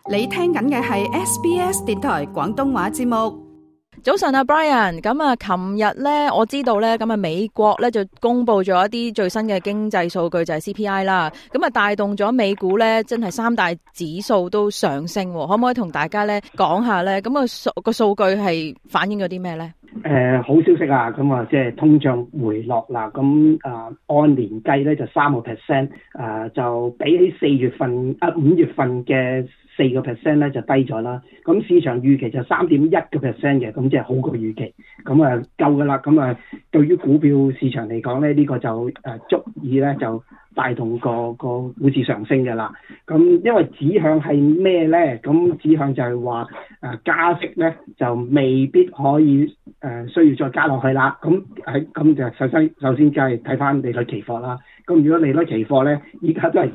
你聽緊嘅係 SBS 電台廣東話節目。 早晨啊 Brian， 咁啊，琴日咧我知道咧，咁啊美國咧就公布咗一啲最新嘅經濟數據，就係 CPI 啦，咁啊帶動咗美股咧，真係三大指數都上升，可唔可以同大家咧講下咧？咁啊個數據係反映咗啲咩咧？ 好消息啊！咁啊，即係通脹回落啦。咁按年計咧就3%，就比起5月份嘅4% 咧就低咗啦。咁市場預期就3.1% 嘅，咁即係好過預期。咁啊夠噶啦。咁啊對於股票市場嚟講咧，呢個就足以咧就帶動個股市上升嘅啦。咁因為指向係咩咧？咁指向就係話加息咧就未必可以需要再加落去啦。咁就首先就係睇翻利率期貨啦。咁如果利率期貨咧，依家都係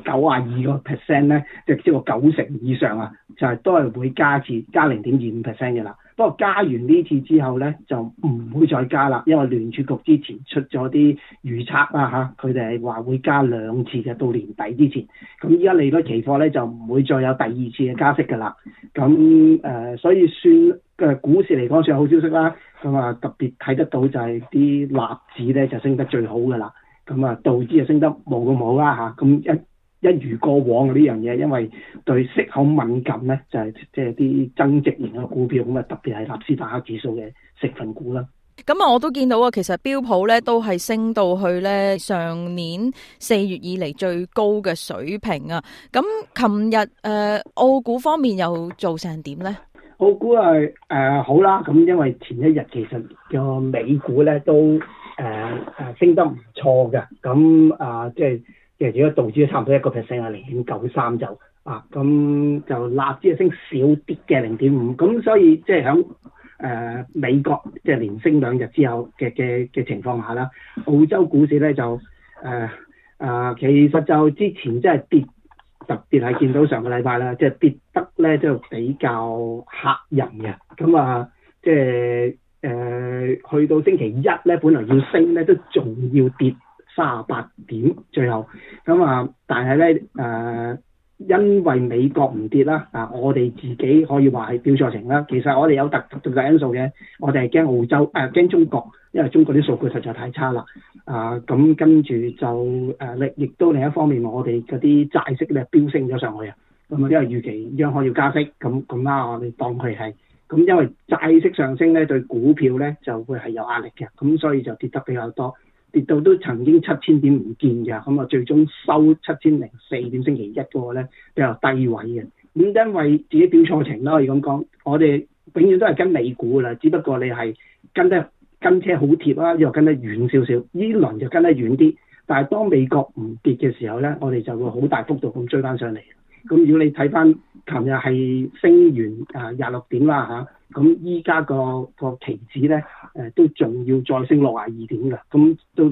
92%咧，即係超過90%以上啊，就係都係會加 0.25% 嘅啦。不過加完呢次之後咧，就唔會再加啦，因為聯儲局之前出咗啲預測啦嚇，佢哋係話會加2次嘅，到年底之前。咁依家利率期貨咧就唔會再有第2次嘅加息㗎啦。咁所以算嘅股市嚟講算好消息啦。咁啊特別睇得到就係啲納指咧就升得最好㗎啦。咁啊道指就升得冇咁好啦嚇。咁一如過往嘅呢樣嘢，因為對息口敏感咧，就係即係啲增值型嘅股票，咁啊特別係納斯達克指數嘅成分股啦。 咁啊，我都見到啊，其實標普咧都係升到去咧上年4月以嚟最高嘅水平啊。咁琴日澳股方面又做成點咧？ 澳股好啦，咁因為前一日其實個美股咧都升得唔錯嘅，咁即係。其實如果道指差唔多1%啊，0.93就咁就納指升少啲嘅0.5，咁所以即係喺美國即係連升2日之後嘅情況下啦，澳洲股市咧就其實就之前即係跌，特別係見到上個禮拜啦，即係跌得咧就比較嚇人嘅，咁即係去到星期一咧，本來要升咧都仲要跌38點，最後咁但係咧因為美國唔跌啦，我哋自己可以話係標錯情啦。其實我哋有特別因素嘅，我哋係驚澳洲驚中國，因為中國啲數據實在太差啦。咁跟住就亦都另一方面，我哋嗰啲債息咧飆升咗上去啊。咁因為預期央行要加息，咁啦，我哋當佢係咁，因為債息上升咧對股票咧就會係有壓力嘅，咁所以就跌得比較多。跌到都曾經7000點唔見嘅，咁最終收7004點，星期一嗰個咧比較低位嘅。咁因為自己表錯情啦，可以咁講，我哋永遠都係跟美股啦，只不過你係跟車好貼啦，又跟得遠少少，呢輪就跟得遠啲。但係當美國唔跌嘅時候咧，我哋就會好大幅度咁追翻上嚟。咁如果你睇翻琴日係升完26點啦嚇，咁依家個期指咧都仲要再升62點㗎，咁都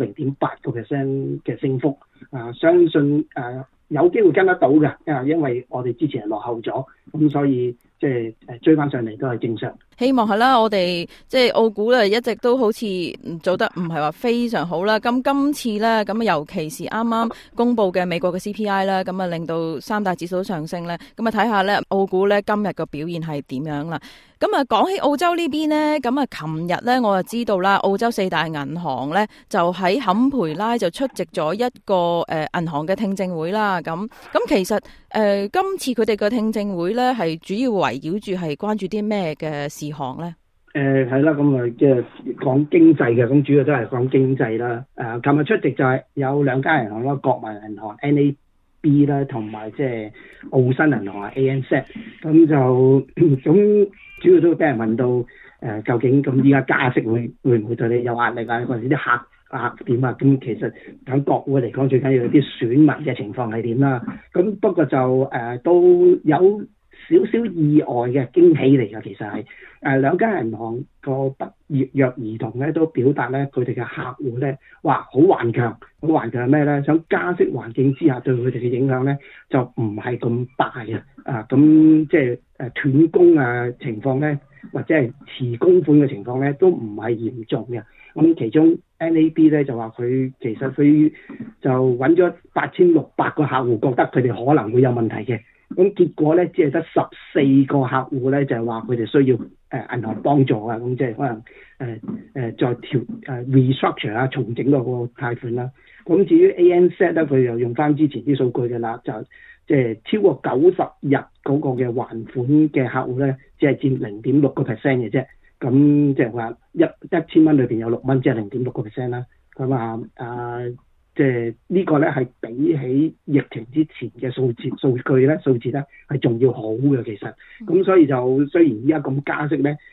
0.8% 嘅升幅，相信有機會跟得到嘅，因為我哋之前係落後咗，咁所以即係追翻上嚟都係正常。 希望係啦，我哋即係澳股咧一直都好似做得唔係話非常好啦。咁今次咧咁尤其是啱啱公布嘅美國嘅 CPI 啦，咁啊令到三大指數上升咧。咁啊睇下咧澳股咧今日個表現係點樣啦。咁啊講起澳洲呢邊咧，咁啊琴日咧我就知道啦，澳洲4大銀行咧就喺坎培拉就出席咗一個銀行嘅聽證會啦。咁其實今次佢哋嘅聽證會咧係主要圍繞住係關注啲咩嘅事項咧？ 係啦，咁即係講經濟嘅，咁主要都係講經濟啦。琴日出席就係有2間銀行啦，國民銀行 NAB 啦，同埋即係澳新銀行ANZ。咁就咁主要都俾人問到究竟咁依家加息會唔會對你有壓力啊？或者啲客點啊？咁其實喺國會嚟講，最緊要啲選民嘅情況係點啦。咁不過就都有少少意外嘅驚喜嚟㗎，其實係2間銀行個不活躍兒童咧都表達咧佢哋嘅客戶咧，哇好頑強係咩咧？想加息環境之下對佢哋嘅影響咧就唔係咁大啊！咁即係斷供情況咧，或者係遲供款嘅情況咧都唔係嚴重嘅。咁其中 NAB 咧就話佢其實佢就揾咗8600個客戶，覺得佢哋可能會有問題嘅。 咁結果咧只係得14個客戶咧就係話佢哋需要銀行幫助啊，咁即係可能再restructure 啊，重整嗰個貸款啦。咁至於 ANZ 咧，佢又用翻之前啲數據嘅啦，就即係超過90日嗰個嘅還款嘅客戶咧，只係佔0.6% 嘅啫。咁即係話1000蚊裏邊有6蚊，即係0.6% 啦。咁即係呢個咧係比起疫情之前嘅數字咧係仲要好嘅其實。咁所以就雖然依家咁加息咧，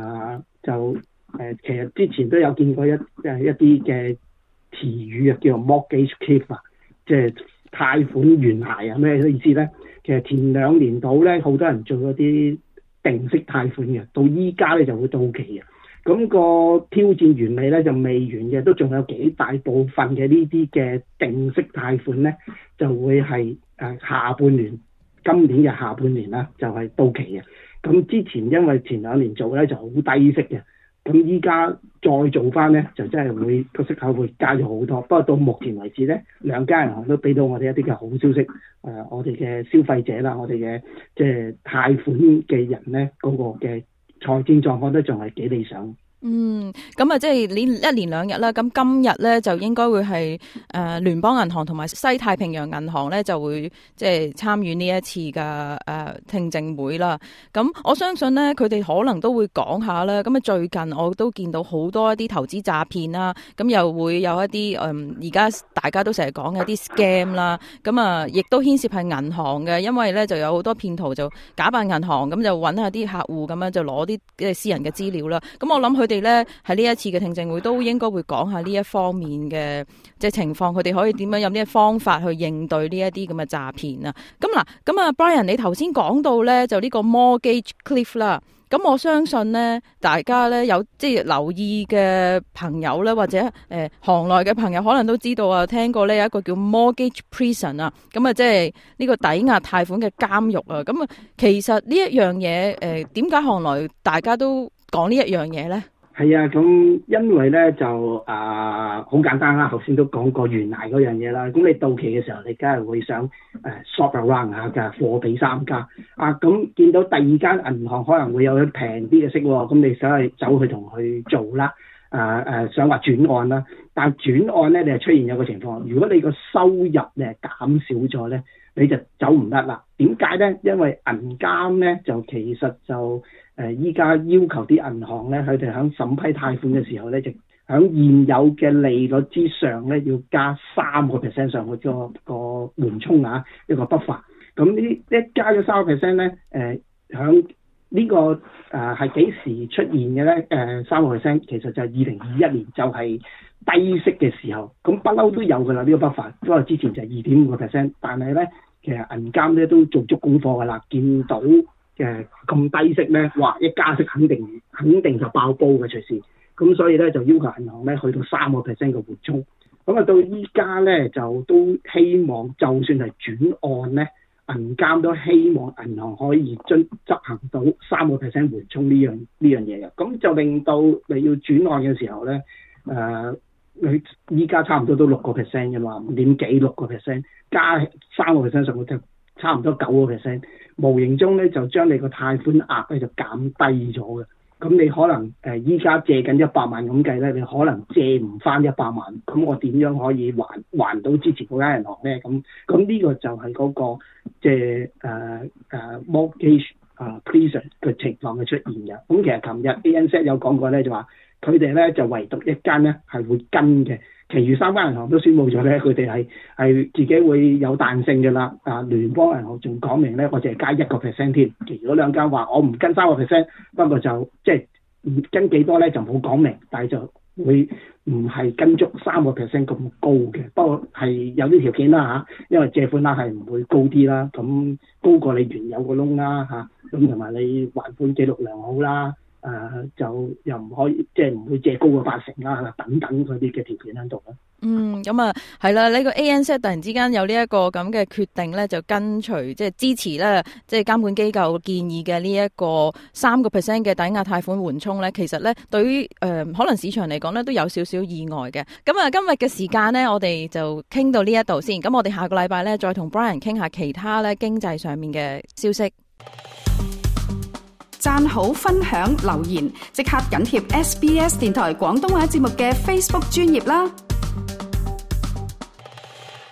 其實之前都有見過一啲嘅詞語啊，叫做 mortgage cliff 啊，即係貸款懸崖啊，咩意思咧？其實前2年度咧，好多人做嗰啲定息貸款嘅，到依家咧就會到期嘅。咁個挑戰原理咧就未完嘅，都仲有幾大部分嘅呢啲嘅定息貸款咧，就會係下半年，今年嘅下半年啦，就係到期嘅。咁之前因為前2年做咧就好低息嘅，咁依家再做翻咧就真係會個息口會加咗好多。不過到目前為止咧，2間銀行都俾到我哋一啲嘅好消息。我哋嘅消費者啦，我哋嘅即係貸款嘅人咧，嗰個嘅財政狀況都仲係幾理想。 咁啊，即係1連2日啦。咁今日咧就應該會係聯邦銀行同埋西太平洋銀行咧就會即係參與呢一次嘅聽證會啦。咁我相信咧佢哋可能都會講下啦。咁啊最近我都見到好多一啲投資詐騙啦，咁又會有一啲而家大家都成日講嘅一啲 scam 啦。咁啊亦都牽涉係銀行嘅，因為咧就有好多騙徒就假扮銀行，咁就揾下啲客戶咁樣就攞啲私人嘅資料啦。咁我諗佢哋咧喺呢一次嘅聽證會都應該會講下呢一方面嘅即係情況，佢哋可以點樣有啲方法去應對呢一啲咁嘅詐騙啊？咁啊 Brian， 你頭先講到咧就呢個 mortgage cliff 啦，咁我相信咧大家咧有即係留意嘅朋友咧，或者行內嘅朋友可能都知道啊，聽過咧有一個叫 mortgage prison 啊，咁啊即係呢個抵押貸款嘅監獄啊。咁啊其實呢一樣嘢點解行內大家都講呢一樣嘢咧？ 係啊，咁因為咧就好簡單啦，頭先都講過懸崖嗰樣嘢啦。咁你到期嘅時候，你梗係會想shop around 下㗎，貨比三家啊。咁見到第2間銀行可能會有啲平啲嘅息喎，咁你想去走去同佢做啦，想話轉按啦。但係轉按咧，你係出現有個情況，如果你個收入咧減少咗咧，你就走唔得啦。點解咧？因為銀監咧就其實就依家要求啲銀行咧，佢哋喺審批貸款嘅時候咧，就喺現有嘅利率之上咧，要加3% 上去個緩衝啊，一個buffer。咁呢一加咗3% 咧，喺呢個係幾時出現嘅咧？3% 其實就係2021年，就係低息嘅時候，咁不嬲都有㗎啦呢個buffer。不過之前就係2.5%，但係咧其實銀監咧都做足功課㗎啦，見到咁低息咧，哇！一加息肯定就爆煲嘅隨時。咁所以咧就要求銀行咧去到3% 嘅緩衝。咁啊到依家咧就都希望，就算係轉按咧，銀監都希望銀行可以執行到3% 緩衝呢樣嘢嘅。咁就令到你要轉按嘅時候咧，你依家差唔多都6% 嘅嘛，5點幾6%，加3% 上去就差唔多9%，無形中咧就將你個貸款額咧就減低咗嘅。咁你可能依家借緊100萬咁計咧，你可能借唔翻100萬，咁我點樣可以還到之前嗰間銀行咧？咁呢個就係嗰個即係mortgage prison 嘅情況嘅出現嘅。咁其實琴日 ANZ 有講過咧，就話佢哋咧就唯獨一間咧係會跟嘅。其餘3間銀行都宣布咗咧，佢哋係自己會有彈性嘅啦。聯邦銀行仲講明咧，我淨係加1% 添。其餘嗰2間話我唔跟3%，不過就即係唔跟幾多咧就冇講明，但係就會唔係跟足3% 咁高嘅。不過係有啲條件啦嚇，因為借款額係唔會高啲啦，咁高過你原有個窿啦嚇，咁同埋你還款記錄良好啦。就又唔可以，即係唔會借高過80%啦，等等嗰啲嘅條件喺度啦。 咁啊，係啦，呢個 ANZ 突然之間有呢一個咁嘅決定咧，就跟隨即係支持咧，即係監管機構建議嘅呢一個3% 嘅抵押貸款緩衝咧，其實咧對於可能市場嚟講咧都有少少意外嘅。咁啊，今日嘅時間咧，我哋就傾到呢一度先。咁我哋下個禮拜咧再同 Brian 傾下其他咧經濟上面嘅消息。 讚好、分享、留言，即刻緊貼SBS 電台廣東話節目嘅 Facebook 專頁啦！